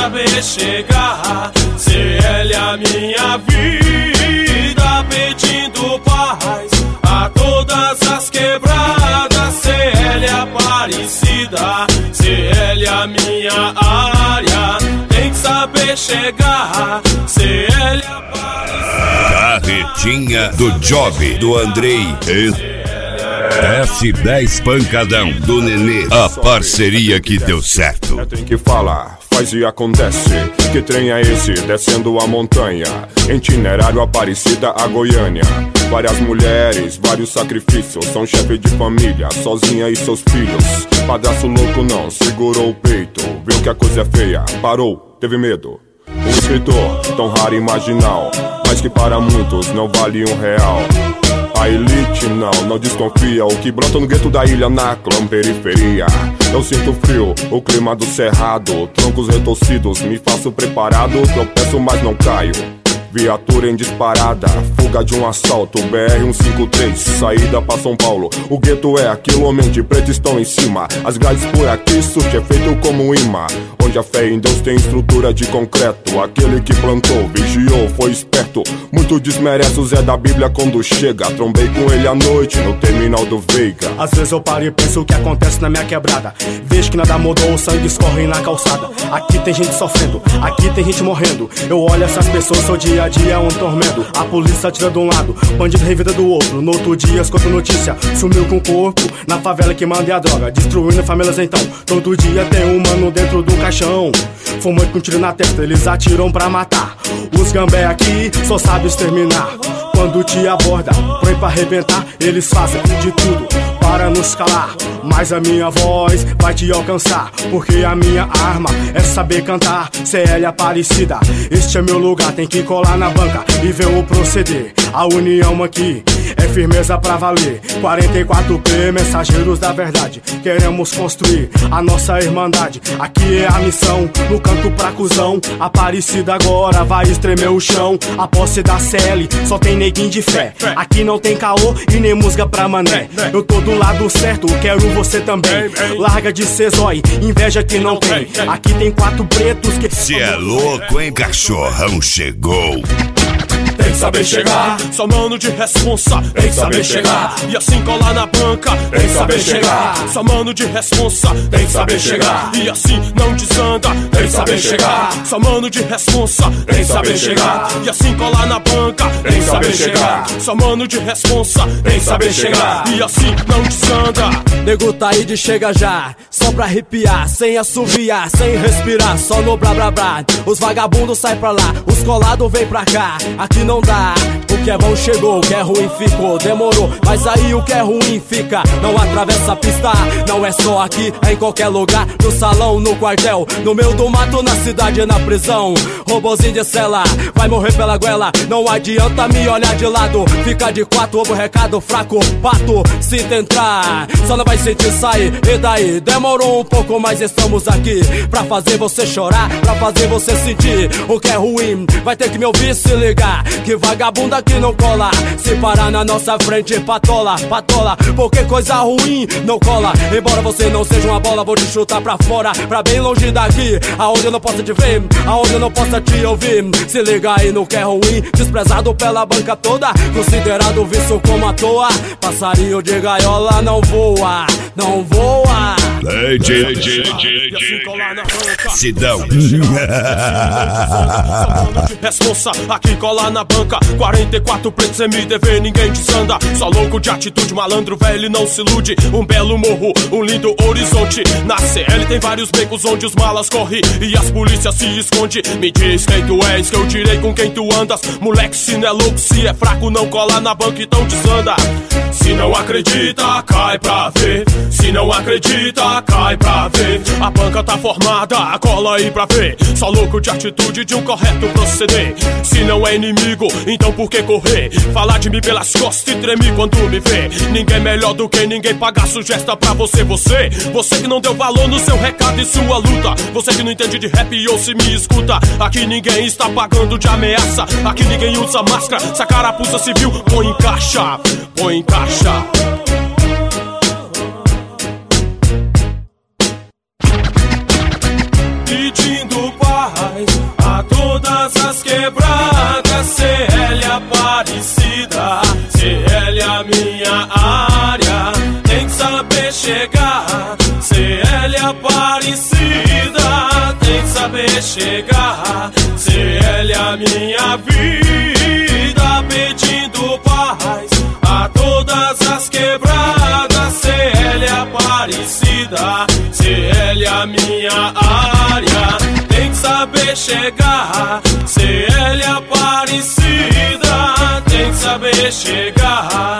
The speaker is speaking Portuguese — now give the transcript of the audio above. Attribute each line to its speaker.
Speaker 1: saber chegar. CL é a minha vida, pedindo paz a todas as quebradas. CL é Aparecida, CL é a minha área, tem que saber chegar. CL é Aparecida.
Speaker 2: Carretinha do Job, do Andrei. S10 Pancadão, do Nenê. A parceria que deu certo.
Speaker 3: Tem que falar, faz e acontece. Que trem é esse descendo a montanha? Itinerário Aparecida a Goiânia. Várias mulheres, vários sacrifícios. São chefe de família, sozinha e seus filhos. Padrasto louco não, segurou o peito. Viu que a coisa é feia, parou, teve medo. Um escritor tão raro e marginal, mas que para muitos não vale R$1. A elite não desconfia. O que brota no gueto da ilha, na clã periferia. Eu sinto frio, o clima do cerrado. Troncos retorcidos, me faço preparado. Tropeço, mas não caio. Viatura em disparada, fuga de um assalto. BR-153, saída pra São Paulo. O gueto é aquilo, homem de preto estão em cima. As grades por aqui, surte é feito como imã. Onde a fé em Deus tem estrutura de concreto. Aquele que plantou, vigiou, foi esperto. Muito desmerece o Zé da Bíblia quando chega. Trombei com ele à noite no terminal do Veiga.
Speaker 4: Às vezes eu paro e penso o que acontece na minha quebrada. Vejo que nada mudou, o sangue escorre na calçada. Aqui tem gente sofrendo, aqui tem gente morrendo. Eu olho essas pessoas, seu dia a dia é um tormento. A polícia atira de um lado, bandido revida do outro. No outro dia escuto notícia, sumiu com o corpo na favela que manda a droga, destruindo famílias então. Todo dia tem um mano dentro do caixão, fumando com tiro na testa, eles atiram pra matar. Os gambé aqui só sabem exterminar. Quando te aborda, põe pra arrebentar. Eles fazem de tudo para nos calar, mas a minha voz vai te alcançar, porque a minha arma é saber cantar. CL Aparecida, este é meu lugar. Tem que colar na banca e ver o proceder. A união aqui é firmeza pra valer. 44P, mensageiros da verdade. Queremos construir a nossa irmandade. Aqui é a missão, no canto pra cuzão. Aparecida agora vai estremer o chão. A posse da CL só tem neguinho de fé. Aqui não tem caô e nem música pra mané. Eu tô do lado certo, quero você também. Larga de ser zói, inveja que não tem. Aqui tem 4 pretos que...
Speaker 2: Cê é louco, hein? Cachorrão chegou.
Speaker 1: Tem que saber chegar, só mano de responsa. Tem que saber chegar, e assim colar na banca. Tem que saber chegar, só mano de responsa. Tem que saber chegar, e assim não desanda. Tem que saber chegar, só mano de responsa. Tem que saber chegar, e assim colar na banca. Tem que saber chegar, só mano de responsa. Tem que saber chegar, e assim não desanda.
Speaker 5: Nego tá aí de chega já, só pra arrepiar, sem assoviar, sem respirar, só no blá blá blá. Os vagabundos saem pra lá, os colados vem pra cá. Aqui não dá, o que é bom chegou, o que é ruim ficou, demorou. Mas aí o que é ruim fica, não atravessa a pista. Não é só aqui, é em qualquer lugar. No salão, no quartel, no meio do mato, na cidade, na prisão. Robozinho de cela, vai morrer pela goela. Não adianta me olhar de lado, fica de 4, ovo recado fraco. Pato, se tentar, só não vai sentir sair. E daí, demorou um pouco, mas estamos aqui pra fazer você chorar, pra fazer você sentir o que é ruim. Vai ter que me ouvir, se ligar, que vagabunda que não cola. Se parar na nossa frente, patola, patola, porque coisa ruim não cola. Embora você não seja uma bola, vou te chutar pra fora, pra bem longe daqui, aonde eu não possa te ver, aonde eu não possa te ouvir. Se liga aí no que é ruim, desprezado pela banca toda, considerado visto como à toa. Passarinho de gaiola não voa, não voa.
Speaker 2: Sidão.
Speaker 1: Responsa, aqui cola na banca. 44 pretos MDV, ninguém desanda. Só louco de atitude, malandro velho, não se ilude. Um belo morro, um lindo horizonte. Na CL tem vários becos onde os malas correm e as polícias se esconde. Me diz quem tu és, que eu direi com quem tu andas. Moleque, se não é louco, se é fraco, não cola na banca, então desanda. Se não acredita, cai pra ver. Se não acredita, cai pra ver. A banca tá formada, cola aí pra ver. Só louco de atitude, de um correto proceder. Se não é inimigo, então por que correr? Falar de mim pelas costas e tremer quando me vê. Ninguém melhor do que ninguém, pagar sugesta pra você. Você que não deu valor no seu recado e sua luta. Você que não entende de rap ou se me escuta. Aqui ninguém está pagando de ameaça. Aqui ninguém usa máscara. Se a carapuça civil, põe em caixa. Põe em caixa. Pedindo paz saber chegar. CL é a minha vida, pedindo paz a todas as quebradas. CL é Aparecida, CL é a minha área, tem que saber chegar. CL é Aparecida, tem que saber chegar.